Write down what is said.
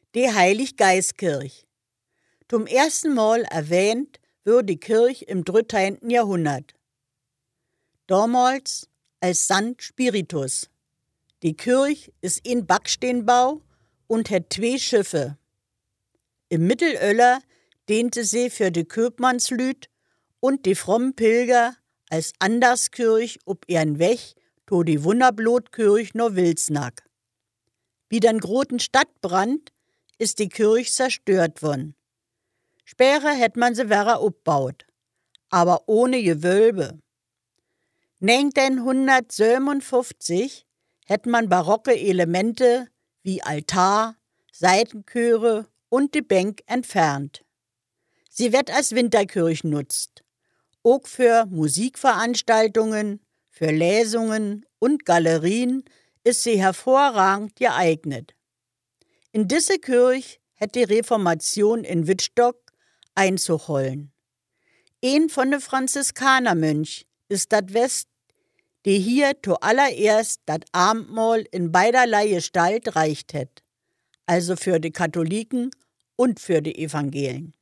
Die Heilig-Geist-Kirch. Zum ersten Mal erwähnt wird die Kirche im 13. Jahrhundert. Damals als St. Spiritus. Die Kirche ist in Backsteinbau und hat 2 Schiffe. Im Mittelalter diente sie für die Köpmannslüd und die frommen Pilger als Anderskirch ob ihren Weg to die Wunderblotkirch no Wilsnack. Wie den großen Stadtbrand ist die Kirche zerstört worden. Später hat man sie wieder abgebaut, aber ohne Gewölbe. 1957 hat man barocke Elemente wie Altar, Seitenchöre und die Bänk entfernt. Sie wird als Winterkirche nutzt, auch für Musikveranstaltungen, für Lesungen und Galerien ist sie hervorragend geeignet. In diese Kirche hat die Reformation in Wittstock Einzug gehalten. Ein von den Franziskanermönch ist das West, die hier zuallererst das Abendmahl in beiderlei Gestalt reicht hat, also für die Katholiken und für die Evangelien.